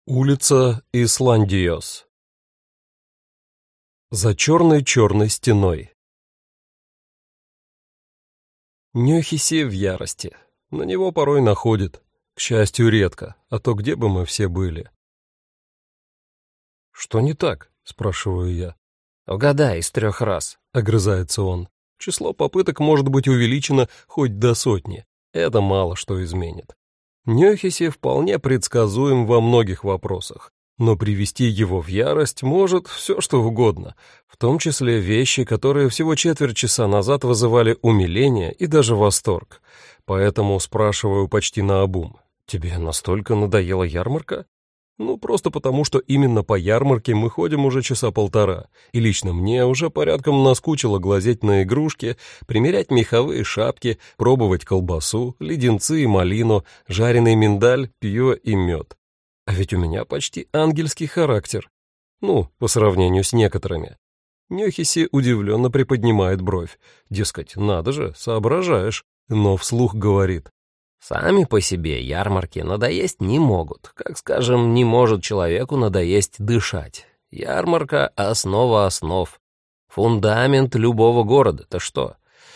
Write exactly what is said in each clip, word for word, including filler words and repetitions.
Улица Исландиос. За черной-черной стеной. Нёхиси в ярости. На него порой находит. К счастью, редко, а то где бы мы все были? «Что не так?» — спрашиваю я. «Угадай из трех раз», — огрызается он. Число попыток может быть увеличено хоть до сотни. Это мало что изменит. Нёхиси вполне предсказуем во многих вопросах, но привести его в ярость может все что угодно, в том числе вещи, которые всего четверть часа назад вызывали умиление и даже восторг. Поэтому спрашиваю почти наобум: «Тебе настолько надоела ярмарка?» Ну, просто потому, что именно по ярмарке мы ходим уже часа полтора, и лично мне уже порядком наскучило глазеть на игрушки, примерять меховые шапки, пробовать колбасу, леденцы и малину, жареный миндаль, пиво и мед. А ведь у меня почти ангельский характер. Ну, по сравнению с некоторыми. Нёхиси удивленно приподнимает бровь. Дескать, надо же, соображаешь, но вслух говорит: «Сами по себе ярмарки надоесть не могут, как, скажем, не может человеку надоесть дышать. Ярмарка — основа основ, фундамент любого города-то что?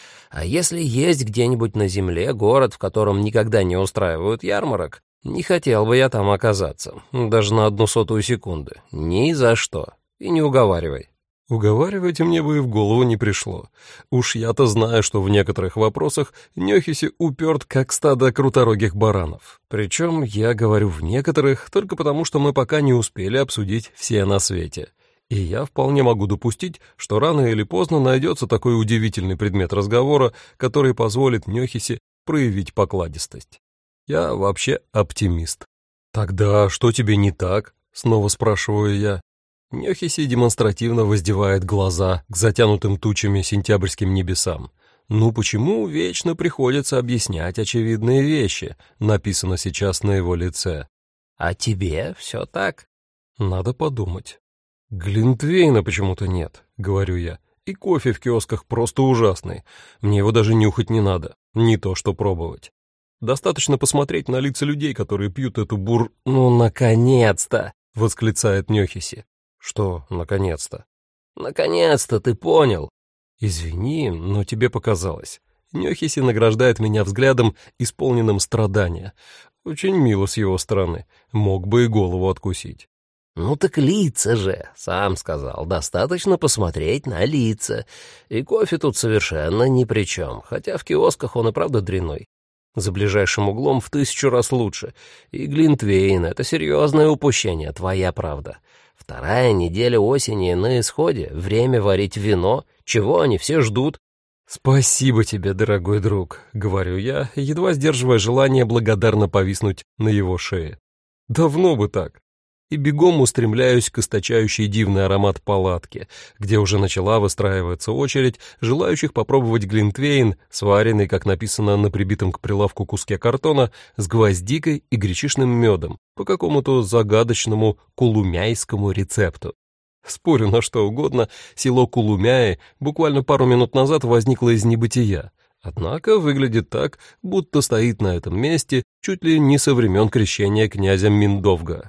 А если есть где-нибудь на земле город, в котором никогда не устраивают ярмарок, не хотел бы я там оказаться, даже на одну сотую секунды, ни за что, и не уговаривай». Уговаривать мне бы и в голову не пришло. Уж я-то знаю, что в некоторых вопросах Нёхиси уперт, как стадо круторогих баранов. Причем я говорю «в некоторых» только потому, что мы пока не успели обсудить все на свете. И я вполне могу допустить, что рано или поздно найдется такой удивительный предмет разговора, который позволит Нёхиси проявить покладистость. Я вообще оптимист. «Тогда что тебе не так?» — снова спрашиваю я. Нёхиси демонстративно воздевает глаза к затянутым тучами сентябрьским небесам. Ну почему вечно приходится объяснять очевидные вещи, написано сейчас на его лице? «А тебе все так?» Надо подумать. «Глинтвейна почему-то нет», — говорю я, — «и кофе в киосках просто ужасный. Мне его даже нюхать не надо, не то что пробовать. Достаточно посмотреть на лица людей, которые пьют эту бур...» «Ну, наконец-то!» — восклицает Нёхиси. «Что, наконец-то?» «Наконец-то ты понял!» «Извини, но тебе показалось». Нёхиси награждает меня взглядом, исполненным страдания. Очень мило с его стороны. Мог бы и голову откусить. «Ну так лица же, сам сказал, достаточно посмотреть на лица. И кофе тут совершенно ни при чем, хотя в киосках он и правда дрянной. За ближайшим углом в тысячу раз лучше. И глинтвейн — это серьезное упущение, твоя правда. Вторая неделя осени на исходе, время варить вино, чего они все ждут?» «Спасибо тебе, дорогой друг», — говорю я, едва сдерживая желание благодарно повиснуть на его шее. «Давно бы так». И бегом устремляюсь к источающей дивный аромат палатки, где уже начала выстраиваться очередь желающих попробовать глинтвейн, сваренный, как написано на прибитом к прилавку куске картона, с гвоздикой и гречишным медом по какому-то загадочному кулумяйскому рецепту. Спорю на что угодно, село Кулумяи буквально пару минут назад возникло из небытия, однако выглядит так, будто стоит на этом месте чуть ли не со времен крещения князя Миндовга.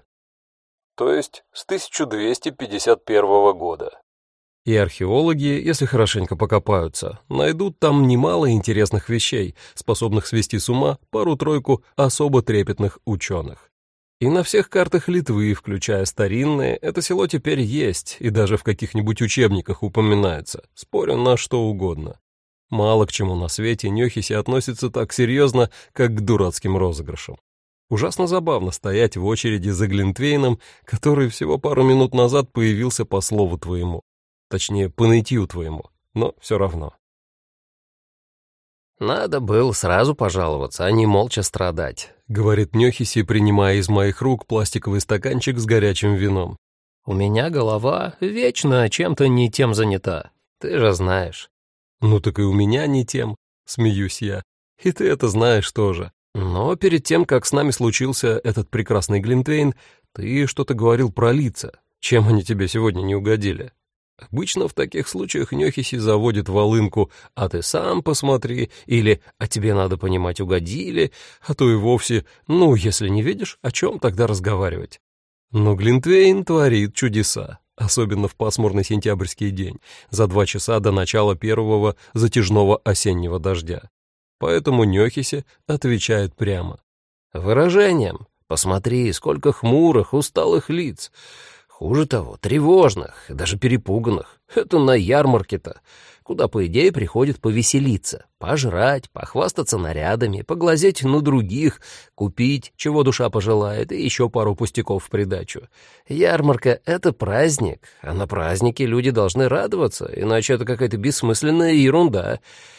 То есть с тысяча двести пятьдесят первого года. И археологи, если хорошенько покопаются, найдут там немало интересных вещей, способных свести с ума пару-тройку особо трепетных ученых. И на всех картах Литвы, включая старинные, это село теперь есть, и даже в каких-нибудь учебниках упоминается, спорю на что угодно. Мало к чему на свете Нёхиси относится так серьезно, как к дурацким розыгрышам. Ужасно забавно стоять в очереди за глинтвейном, который всего пару минут назад появился по слову твоему. Точнее, по нытью твоему, но все равно. «Надо было сразу пожаловаться, а не молча страдать», — говорит Нёхиси, принимая из моих рук пластиковый стаканчик с горячим вином. «У меня голова вечно чем-то не тем занята, ты же знаешь». «Ну так и у меня не тем», — смеюсь я, — «и ты это знаешь тоже. Но перед тем, как с нами случился этот прекрасный глинтвейн, ты что-то говорил про лица. Чем они тебе сегодня не угодили?» Обычно в таких случаях Нёхиси заводит волынку «а ты сам посмотри» или «а тебе надо понимать, угодили», а то и вовсе «ну, если не видишь, о чем тогда разговаривать?» Но Глинтвейн творит чудеса, особенно в пасмурный сентябрьский день, за два часа до начала первого затяжного осеннего дождя. Поэтому Нёхисе отвечает прямо. Выражением. Посмотри, сколько хмурых, усталых лиц. Хуже того, тревожных, даже перепуганных. Это на ярмарке-то, куда, по идее, приходит повеселиться, пожрать, похвастаться нарядами, поглазеть на других, купить, чего душа пожелает, и еще пару пустяков в придачу. Ярмарка — это праздник, а на празднике люди должны радоваться, иначе это какая-то бессмысленная ерунда.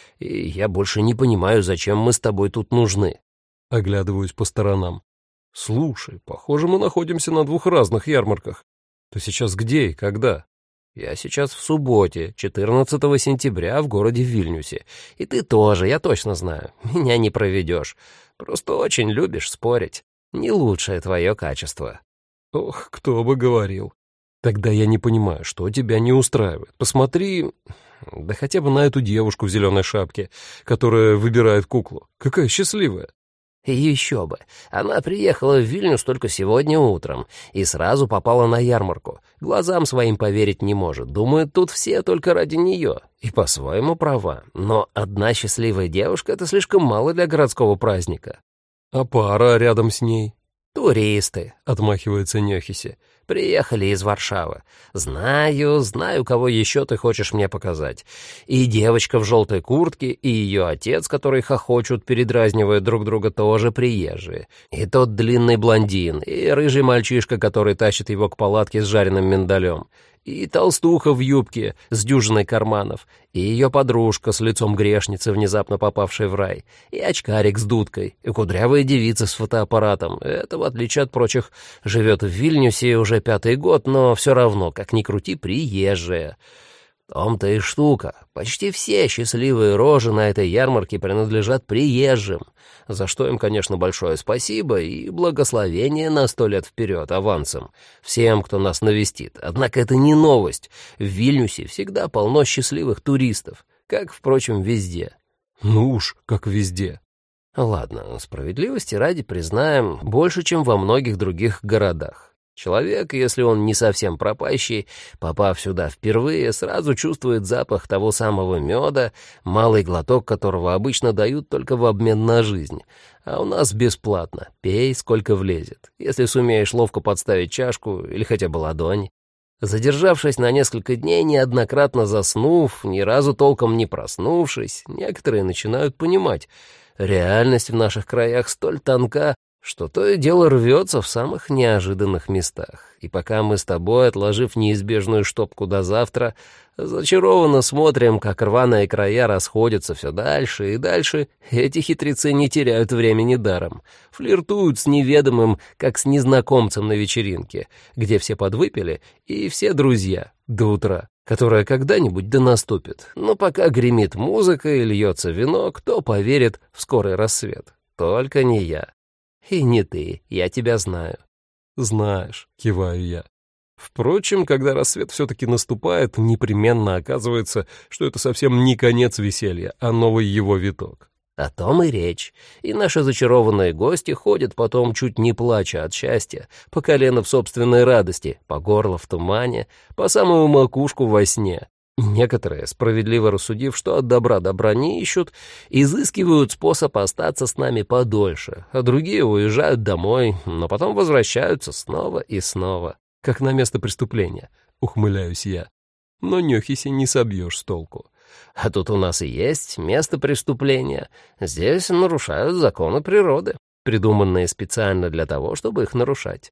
И я больше не понимаю, зачем мы с тобой тут нужны. Оглядываюсь по сторонам. Слушай, похоже, мы находимся на двух разных ярмарках. Ты сейчас где и когда? Я сейчас в субботе, четырнадцатого сентября, в городе Вильнюсе. И ты тоже, я точно знаю. Меня не проведешь. Просто очень любишь спорить. Не лучшее твое качество. Ох, кто бы говорил. Тогда я не понимаю, что тебя не устраивает. Посмотри, да хотя бы на эту девушку в зеленой шапке, которая выбирает куклу. Какая счастливая. И еще бы. Она приехала в Вильнюс только сегодня утром и сразу попала на ярмарку. Глазам своим поверить не может. Думает, тут все только ради нее. И по-своему права. Но одна счастливая девушка — это слишком мало для городского праздника. А пара рядом с ней? «Туристы», — отмахивается Нёхисе. «Приехали из Варшавы. Знаю, знаю, кого еще ты хочешь мне показать. И девочка в желтой куртке, и ее отец, который хохочут, передразнивая друг друга, тоже приезжие. И тот длинный блондин, и рыжий мальчишка, который тащит его к палатке с жареным миндалем. И толстуха в юбке с дюжиной карманов, и ее подружка с лицом грешницы, внезапно попавшей в рай, и очкарик с дудкой, и кудрявая девица с фотоаппаратом. Это, в отличие от прочих, живет в Вильнюсе уже пятый год, но все равно, как ни крути, приезжая. В том-то и штука. Почти все счастливые рожи на этой ярмарке принадлежат приезжим, за что им, конечно, большое спасибо и благословение на сто лет вперед авансом всем, кто нас навестит. Однако это не новость. В Вильнюсе всегда полно счастливых туристов, как, впрочем, везде. Ну уж, как везде. Ладно, справедливости ради признаем, больше, чем во многих других городах. Человек, если он не совсем пропащий, попав сюда впервые, сразу чувствует запах того самого меда, малый глоток которого обычно дают только в обмен на жизнь. А у нас бесплатно. Пей, сколько влезет, если сумеешь ловко подставить чашку или хотя бы ладонь. Задержавшись на несколько дней, неоднократно заснув, ни разу толком не проснувшись, некоторые начинают понимать, реальность в наших краях столь тонка, что то и дело рвется в самых неожиданных местах. И пока мы с тобой, отложив неизбежную штопку до завтра, зачарованно смотрим, как рваные края расходятся все дальше и дальше, эти хитрецы не теряют времени даром. Флиртуют с неведомым, как с незнакомцем на вечеринке, где все подвыпили и все друзья до утра, которая когда-нибудь да наступит. Но пока гремит музыка и льется вино, кто поверит в скорый рассвет? Только не я. И не ты, я тебя знаю. Знаешь, киваю я. Впрочем, когда рассвет все-таки наступает, непременно оказывается, что это совсем не конец веселья, а новый его виток. О том и речь. И наши зачарованные гости ходят потом, чуть не плача от счастья, по колено в собственной радости, по горло в тумане, по самую макушку во сне. Некоторые, справедливо рассудив, что от добра добра не ищут, изыскивают способ остаться с нами подольше, а другие уезжают домой, но потом возвращаются снова и снова. Как на место преступления, ухмыляюсь я. Но Нёхисе не собьешь с толку. А тут у нас и есть место преступления. Здесь нарушают законы природы, придуманные специально для того, чтобы их нарушать.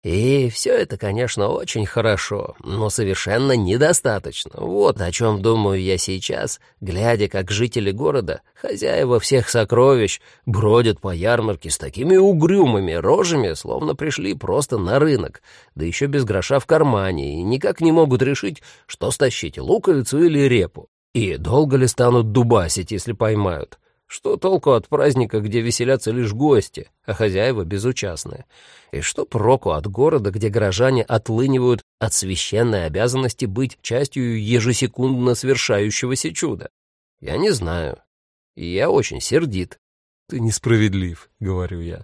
И все это, конечно, очень хорошо, но совершенно недостаточно. Вот о чем думаю я сейчас, глядя, как жители города, хозяева всех сокровищ, бродят по ярмарке с такими угрюмыми рожами, словно пришли просто на рынок, да еще без гроша в кармане, и никак не могут решить, что стащить, луковицу или репу. И долго ли станут дубасить, если поймают? Что толку от праздника, где веселятся лишь гости, а хозяева безучастные? И что проку от города, где горожане отлынивают от священной обязанности быть частью ежесекундно свершающегося чуда? Я не знаю. И я очень сердит. Ты несправедлив, говорю я.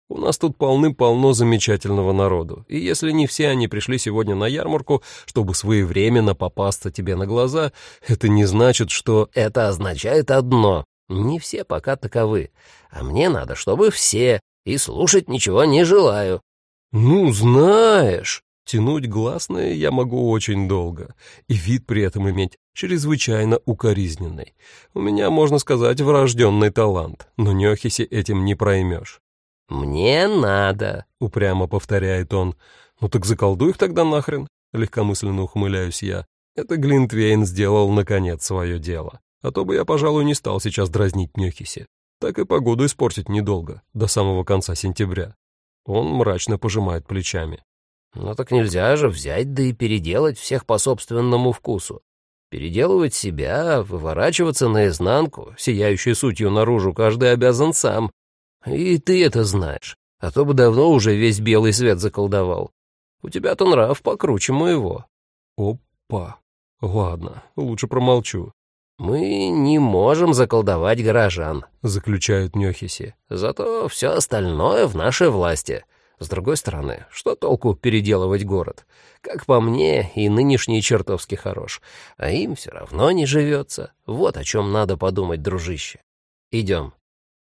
У нас тут полным-полно замечательного народу, и если не все они пришли сегодня на ярмарку, чтобы своевременно попасться тебе на глаза, это не значит, что... Это означает одно: не все пока таковы, а мне надо, чтобы все, и слушать ничего не желаю. Ну, знаешь, тянуть гласное я могу очень долго, и вид при этом иметь чрезвычайно укоризненный. У меня, можно сказать, врожденный талант, но Нёхиси этим не проймешь. «Мне надо», — упрямо повторяет он. «Ну так заколдуй их тогда нахрен», — легкомысленно ухмыляюсь я. Это Глинтвейн сделал, наконец, свое дело. А то бы я, пожалуй, не стал сейчас дразнить Нёхиси. Так и погоду испортить недолго, до самого конца сентября. Он мрачно пожимает плечами. «Ну так нельзя же взять да и переделать всех по собственному вкусу. Переделывать себя, выворачиваться наизнанку, сияющей сутью наружу, каждый обязан сам. И ты это знаешь, а то бы давно уже весь белый свет заколдовал. У тебя-то нрав покруче моего». Опа. Ладно, лучше промолчу. «Мы не можем заколдовать горожан», — заключают Нёхиси. «Зато все остальное в нашей власти. С другой стороны, что толку переделывать город? Как по мне, и нынешний чертовски хорош, а им все равно не живется. Вот о чем надо подумать, дружище. Идем».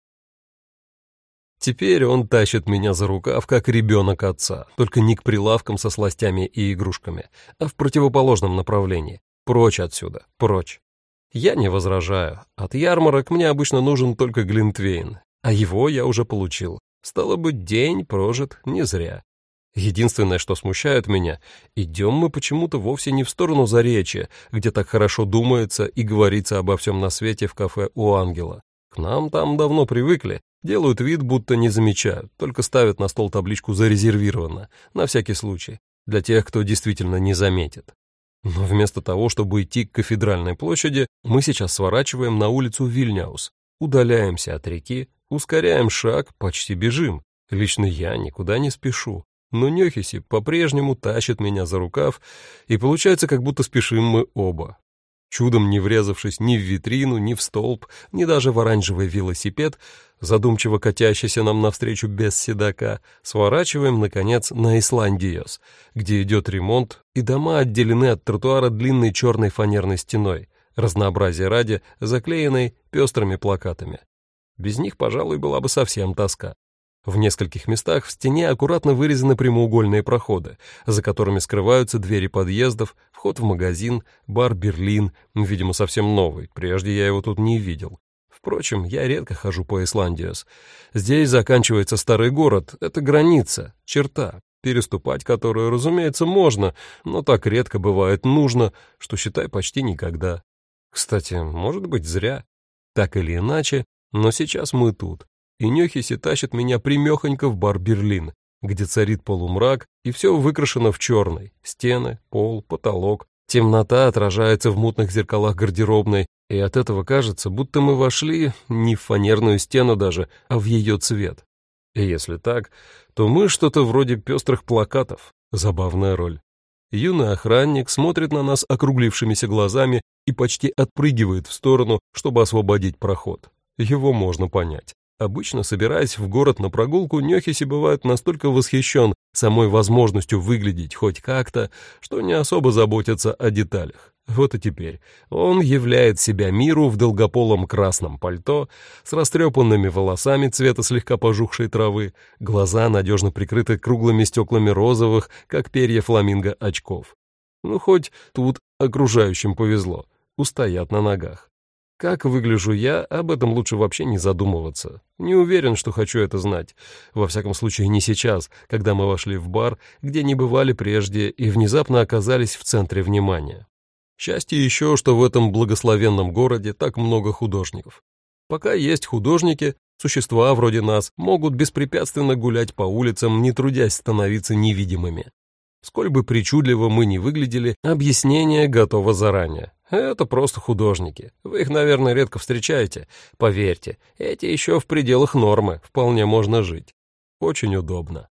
Теперь он тащит меня за рукав, как ребенок отца, только не к прилавкам со сластями и игрушками, а в противоположном направлении. Прочь отсюда, прочь. Я не возражаю. От ярмарок мне обычно нужен только Глинтвейн, а его я уже получил. Стало быть, день прожит не зря. Единственное, что смущает меня, идем мы почему-то вовсе не в сторону Заречья, где так хорошо думается и говорится обо всем на свете в кафе у Ангела. К нам там давно привыкли, делают вид, будто не замечают, только ставят на стол табличку «Зарезервировано», на всякий случай, для тех, кто действительно не заметит. Но вместо того, чтобы идти к Кафедральной площади, мы сейчас сворачиваем на улицу Вильняус, удаляемся от реки, ускоряем шаг, почти бежим. Лично я никуда не спешу, но Нёхиси по-прежнему тащит меня за рукав, и получается, как будто спешим мы оба. Чудом не врезавшись ни в витрину, ни в столб, ни даже в оранжевый велосипед, задумчиво катящийся нам навстречу без седока, сворачиваем, наконец, на Исландиос, где идет ремонт, и дома отделены от тротуара длинной черной фанерной стеной, разнообразие ради, заклеенной пестрыми плакатами. Без них, пожалуй, была бы совсем тоска. В нескольких местах в стене аккуратно вырезаны прямоугольные проходы, за которыми скрываются двери подъездов, вход в магазин, бар «Берлин», видимо, совсем новый, прежде я его тут не видел. Впрочем, я редко хожу по Исландиос. Здесь заканчивается старый город, это граница, черта, переступать которую, разумеется, можно, но так редко бывает нужно, что, считай, почти никогда. Кстати, может быть, зря. Так или иначе, но сейчас мы тут. И Нёхиси тащит меня примехонько в бар «Берлин», где царит полумрак, и все выкрашено в черный. Стены, пол, потолок. Темнота отражается в мутных зеркалах гардеробной, и от этого кажется, будто мы вошли не в фанерную стену даже, а в ее цвет. И если так, то мы что-то вроде пестрых плакатов. Забавная роль. Юный охранник смотрит на нас округлившимися глазами и почти отпрыгивает в сторону, чтобы освободить проход. Его можно понять. Обычно, собираясь в город на прогулку, Нёхиси бывает настолько восхищен самой возможностью выглядеть хоть как-то, что не особо заботится о деталях. Вот и теперь он являет себя миру в долгополом красном пальто, с растрепанными волосами цвета слегка пожухшей травы, глаза надежно прикрыты круглыми стеклами розовых, как перья фламинго, очков. Ну, хоть тут окружающим повезло, устоят на ногах. Как выгляжу я, об этом лучше вообще не задумываться. Не уверен, что хочу это знать. Во всяком случае, не сейчас, когда мы вошли в бар, где не бывали прежде и внезапно оказались в центре внимания. Счастье еще, что в этом благословенном городе так много художников. Пока есть художники, существа вроде нас могут беспрепятственно гулять по улицам, не трудясь становиться невидимыми. Сколь бы причудливо мы ни выглядели, объяснение готово заранее. Это просто художники. Вы их, наверное, редко встречаете. Поверьте, эти еще в пределах нормы, вполне можно жить. Очень удобно.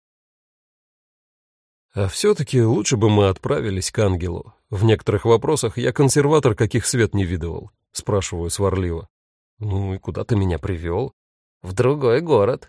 А все-таки лучше бы мы отправились к Ангелу. В некоторых вопросах я консерватор, каких свет не видывал. Спрашиваю сварливо. Ну и куда ты меня привел? В другой город.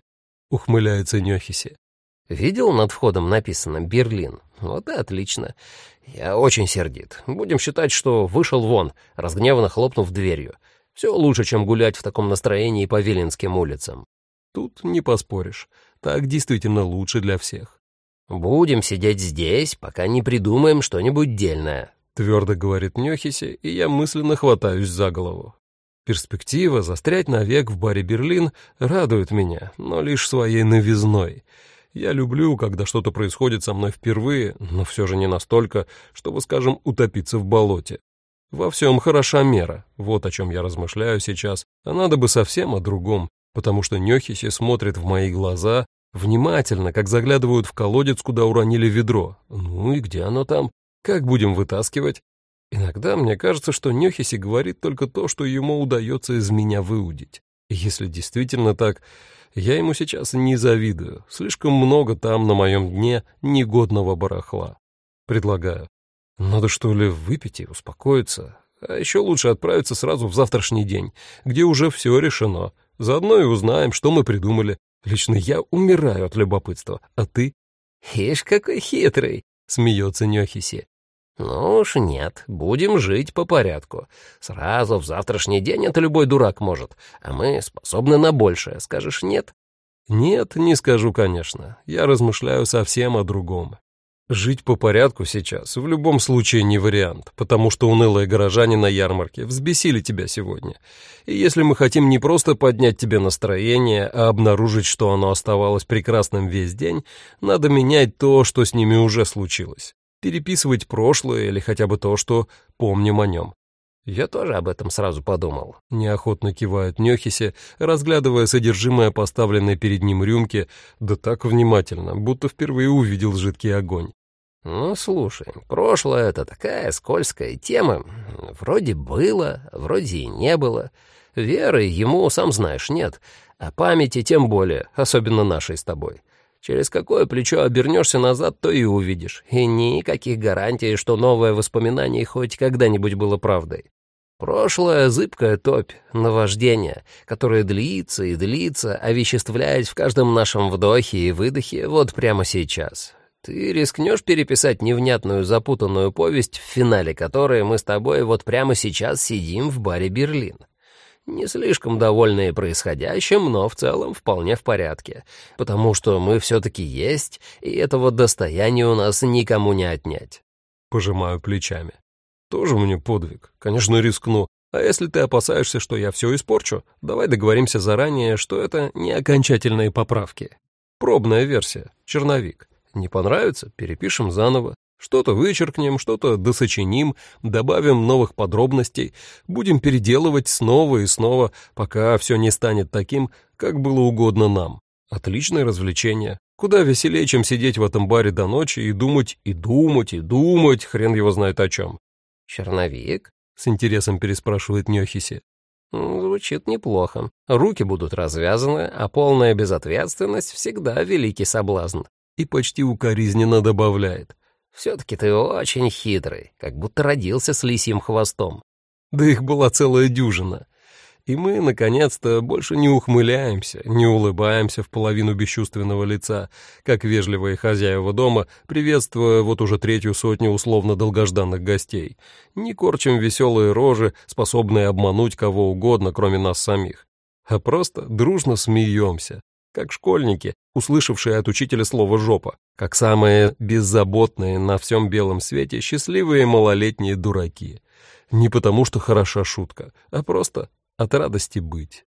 ухмыляется Нёхиси. Видел над входом написано «Берлин»? Вот и отлично. Я очень сердит. Будем считать, что вышел вон, разгневанно хлопнув дверью. Все лучше, чем гулять в таком настроении по Виленским улицам. Тут не поспоришь. Так действительно лучше для всех. Будем сидеть здесь, пока не придумаем что-нибудь дельное. Твердо говорит Нёхиси, и я мысленно хватаюсь за голову. Перспектива застрять навек в баре «Берлин» радует меня, но лишь своей новизной. Я люблю, когда что-то происходит со мной впервые, но все же не настолько, чтобы, скажем, утопиться в болоте. Во всем хороша мера, вот о чем я размышляю сейчас, а надо бы совсем о другом, потому что Нёхиси смотрит в мои глаза внимательно, как заглядывают в колодец, куда уронили ведро. Ну и где оно там? Как будем вытаскивать? Иногда мне кажется, что Нёхиси говорит только то, что ему удается из меня выудить. И если действительно так, я ему сейчас не завидую. Слишком много там на моем дне негодного барахла. Предлагаю. Надо что ли выпить и успокоиться? А еще лучше отправиться сразу в завтрашний день, где уже все решено. Заодно и узнаем, что мы придумали. Лично я умираю от любопытства. А ты? Ишь, какой хитрый, смеется Нёхиси. Ну уж нет, будем жить по порядку. Сразу в завтрашний день это любой дурак может, а мы способны на большее, скажешь нет? Нет, не скажу, конечно. Я размышляю совсем о другом. Жить по порядку сейчас в любом случае не вариант, потому что унылые горожане на ярмарке взбесили тебя сегодня. И если мы хотим не просто поднять тебе настроение, а обнаружить, что оно оставалось прекрасным весь день, надо менять то, что с ними уже случилось. Переписывать прошлое или хотя бы то, что помним о нем. Я тоже об этом сразу подумал. Неохотно кивает Нёхиси, разглядывая содержимое поставленной перед ним рюмки, да так внимательно, будто впервые увидел жидкий огонь. Ну, слушай, прошлое — это такая скользкая тема. Вроде было, вроде и не было. Веры ему, сам знаешь, нет, а памяти тем более, особенно нашей с тобой. Через какое плечо обернешься назад, то и увидишь. И никаких гарантий, что новое воспоминание хоть когда-нибудь было правдой. Прошлое — зыбкая топь, наваждение, которое длится и длится, овеществляясь в каждом нашем вдохе и выдохе вот прямо сейчас. Ты рискнешь переписать невнятную запутанную повесть, в финале которой мы с тобой вот прямо сейчас сидим в баре «Берлин»? Не слишком довольные происходящим, но в целом вполне в порядке, потому что мы все-таки есть, и этого достояния у нас никому не отнять. Пожимаю плечами. Тоже мне подвиг. Конечно, рискну. А если ты опасаешься, что я все испорчу, давай договоримся заранее, что это не окончательные поправки. Пробная версия, черновик. Не понравится — перепишем заново. Что-то вычеркнем, что-то досочиним, добавим новых подробностей, будем переделывать снова и снова, пока все не станет таким, как было угодно нам. Отличное развлечение. Куда веселее, чем сидеть в этом баре до ночи и думать, и думать, и думать, хрен его знает о чем. «Черновик?» — с интересом переспрашивает Нёхиси. «Звучит неплохо. Руки будут развязаны, а полная безответственность всегда великий соблазн». И почти укоризненно добавляет. «Все-таки ты очень хитрый, как будто родился с лисьим хвостом». Да их была целая дюжина. И мы, наконец-то, больше не ухмыляемся, не улыбаемся в половину бесчувственного лица, как вежливые хозяева дома, приветствуя вот уже третью сотню условно долгожданных гостей. Не корчим веселые рожи, способные обмануть кого угодно, кроме нас самих. А просто дружно смеемся, как школьники, услышавшие от учителя слово «жопа», как самые беззаботные на всем белом свете счастливые малолетние дураки. Не потому, что хороша шутка, а просто от радости быть.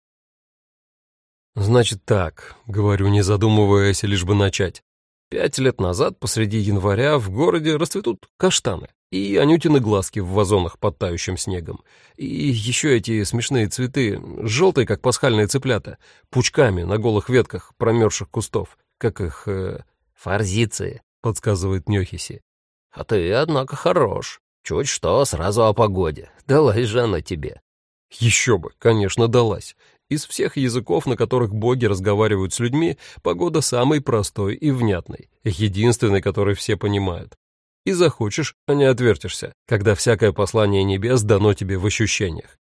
«Значит так», — говорю, не задумываясь, лишь бы начать. Пять лет назад посреди января в городе расцветут каштаны и анютины глазки в вазонах под тающим снегом. И еще эти смешные цветы, желтые, как пасхальные цыплята, пучками на голых ветках промерзших кустов. Как их... Э... «Форзиции», — подсказывает Нёхиси. «А ты, однако, хорош. Чуть что, сразу о погоде. Далась же она тебе». Еще бы, конечно, далась. Из всех языков, на которых боги разговаривают с людьми, погода самый простой и внятный, единственный, который все понимают. И захочешь, а не отвертишься, когда всякое послание небес дано тебе в ощущениях.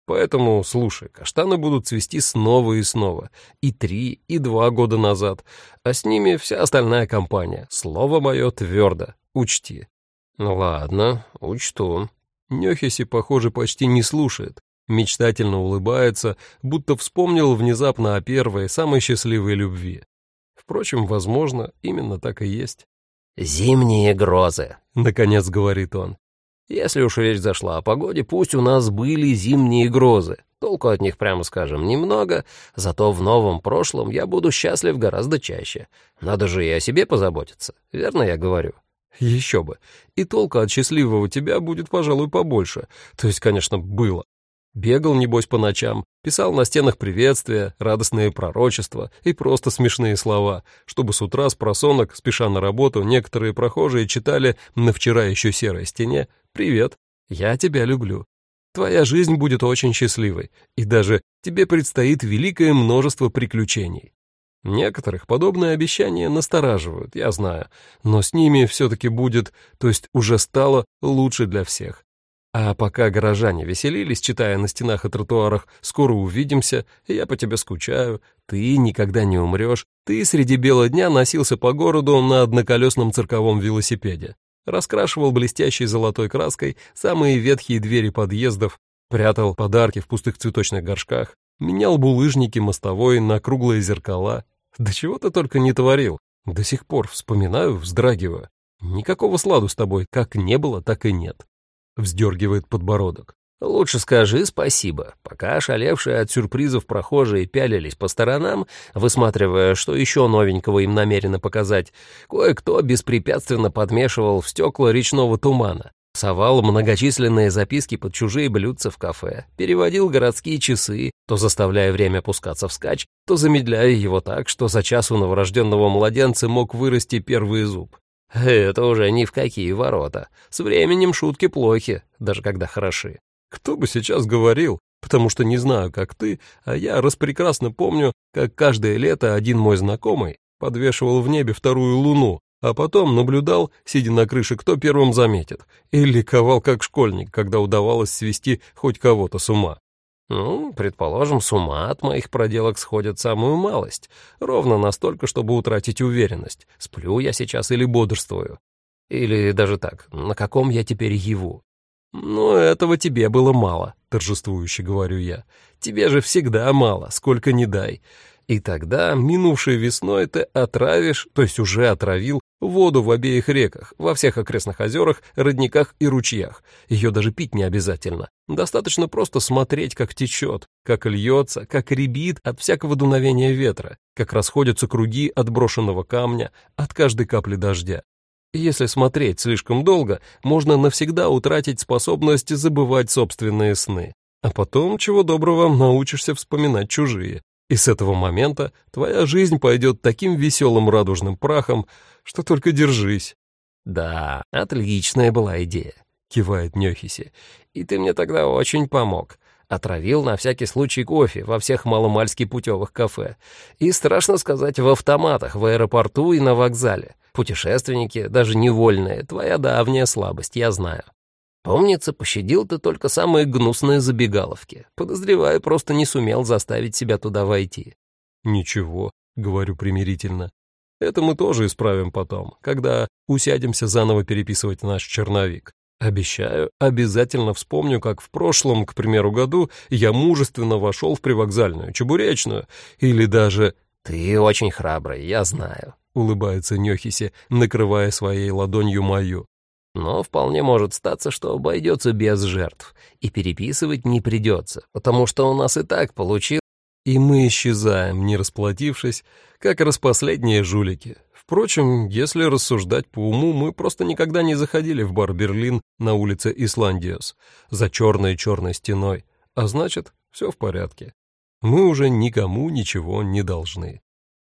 Поэтому, слушай, каштаны будут цвести снова и снова. И три, и два года назад. А с ними вся остальная компания. Слово мое твердо. Учти. Ну ладно, учту. Нёхиси, похоже, почти не слушает. Мечтательно улыбается, будто вспомнил внезапно о первой, самой счастливой любви. Впрочем, возможно, именно так и есть. «Зимние грозы», — наконец говорит он. «Если уж речь зашла о погоде, пусть у нас были зимние грозы. Толку от них, прямо скажем, немного, зато в новом прошлом я буду счастлив гораздо чаще. Надо же и о себе позаботиться, верно я говорю?» Еще бы. И толку от счастливого тебя будет, пожалуй, побольше. То есть, конечно, было. Бегал, небось, по ночам, писал на стенах приветствия, радостные пророчества и просто смешные слова, чтобы с утра с просонок, спеша на работу, некоторые прохожие читали на вчера еще серой стене: «Привет, я тебя люблю. Твоя жизнь будет очень счастливой, и даже тебе предстоит великое множество приключений». Некоторых подобные обещания настораживают, я знаю, но с ними все-таки будет, то есть уже стало лучше для всех. А пока горожане веселились, читая на стенах и тротуарах «Скоро увидимся», «Я по тебе скучаю», «Ты никогда не умрешь», ты среди бела дня носился по городу на одноколесном цирковом велосипеде, раскрашивал блестящей золотой краской самые ветхие двери подъездов, прятал подарки в пустых цветочных горшках, менял булыжники мостовой на круглые зеркала. Да чего ты только не творил. До сих пор вспоминаю, вздрагиваю. Никакого сладу с тобой как не было, так и нет. Вздергивает подбородок. «Лучше скажи спасибо». Пока ошалевшие от сюрпризов прохожие пялились по сторонам, высматривая, что еще новенького им намерено показать, кое-кто беспрепятственно подмешивал в стекла речного тумана, совал многочисленные записки под чужие блюдца в кафе, переводил городские часы, то заставляя время пускаться вскачь, то замедляя его так, что за час у новорожденного младенца мог вырасти первый зуб. Это уже ни в какие ворота. С временем шутки плохи, даже когда хороши. Кто бы сейчас говорил, потому что не знаю, как ты, а я распрекрасно помню, как каждое лето один мой знакомый подвешивал в небе вторую луну, а потом наблюдал, сидя на крыше, кто первым заметит, и ликовал как школьник, когда удавалось свести хоть кого-то с ума. Ну, предположим, с ума от моих проделок сходит самую малость, ровно настолько, чтобы утратить уверенность, сплю я сейчас или бодрствую. Или даже так, на каком я теперь яву. «Но этого тебе было мало», — торжествующе говорю я. «Тебе же всегда мало, сколько ни дай. И тогда, минувшей весной, ты отравишь, то есть уже отравил, воду в обеих реках, во всех окрестных озерах, родниках и ручьях. Ее даже пить не обязательно. Достаточно просто смотреть, как течет, как льется, как рябит от всякого дуновения ветра, как расходятся круги от брошенного камня, от каждой капли дождя. Если смотреть слишком долго, можно навсегда утратить способность забывать собственные сны. А потом, чего доброго, научишься вспоминать чужие. И с этого момента твоя жизнь пойдет таким веселым радужным прахом, что только держись». «Да, отличная была идея», — кивает Нёхиси. «И ты мне тогда очень помог. Отравил на всякий случай кофе во всех маломальски путевых кафе. И, страшно сказать, в автоматах, в аэропорту и на вокзале. Путешественники, даже невольные, твоя давняя слабость, я знаю. Помнится, пощадил ты только самые гнусные забегаловки. Подозреваю, просто не сумел заставить себя туда войти». «Ничего», — говорю примирительно. «Это мы тоже исправим потом, когда усядемся заново переписывать наш черновик. Обещаю, обязательно вспомню, как в прошлом, к примеру, году я мужественно вошел в привокзальную, чебуречную, или даже...» «Ты очень храбрый, я знаю», — улыбается Нёхиси, накрывая своей ладонью мою. «Но вполне может статься, что обойдется без жертв, и переписывать не придется, потому что у нас и так получилось». И мы исчезаем, не расплатившись, как распоследние жулики. Впрочем, если рассуждать по уму, мы просто никогда не заходили в бар «Берлин» на улице Исландиос за черной-черной стеной, а значит, все в порядке. Мы уже никому ничего не должны.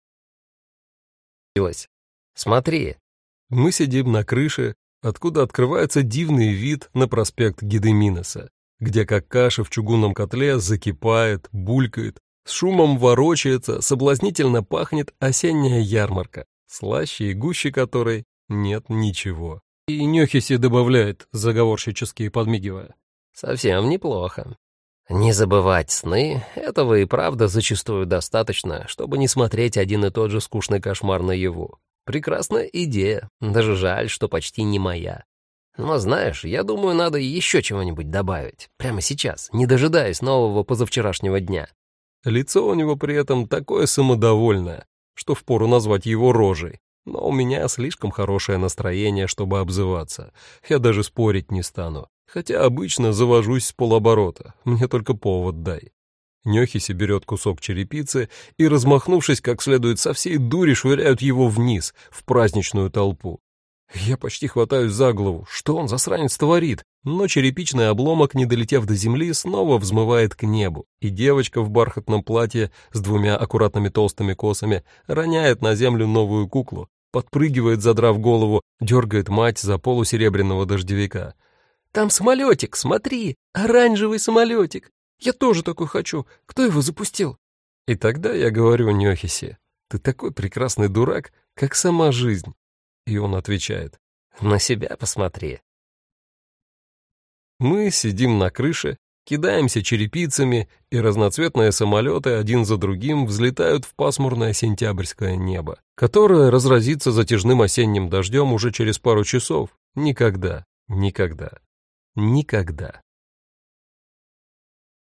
«Смотри». Мы сидим на крыше, откуда открывается дивный вид на проспект Гедеминоса, где как каша в чугунном котле закипает, булькает, с шумом ворочается, соблазнительно пахнет осенняя ярмарка, слаще и гуще которой нет ничего. И Нёхиси добавляет, заговорщически подмигивая: «Совсем неплохо. Не забывать сны — этого и правда зачастую достаточно, чтобы не смотреть один и тот же скучный кошмар наяву. Прекрасная идея, даже жаль, что почти не моя. Но знаешь, я думаю, надо еще чего-нибудь добавить. Прямо сейчас, не дожидаясь нового позавчерашнего дня. Лицо у него при этом такое самодовольное, что впору назвать его рожей. Но у меня слишком хорошее настроение, чтобы обзываться. Я даже спорить не стану. Хотя обычно завожусь с полоборота. Мне только повод дай. Нёхиси берет кусок черепицы и, размахнувшись как следует, со всей дури швыряют его вниз, в праздничную толпу. Я почти хватаюсь за голову. Что он, засранец, творит? Но черепичный обломок, не долетев до земли, снова взмывает к небу, и девочка в бархатном платье с двумя аккуратными толстыми косами роняет на землю новую куклу, подпрыгивает, задрав голову, дергает мать за полу серебряного дождевика. «Там самолетик, смотри, оранжевый самолетик. Я тоже такой хочу. Кто его запустил?» И тогда я говорю Нёхиси: «Ты такой прекрасный дурак, как сама жизнь». И он отвечает: «На себя посмотри». Мы сидим на крыше, кидаемся черепицами, и разноцветные самолеты один за другим взлетают в пасмурное сентябрьское небо, которое разразится затяжным осенним дождем уже через пару часов. Никогда, никогда, никогда.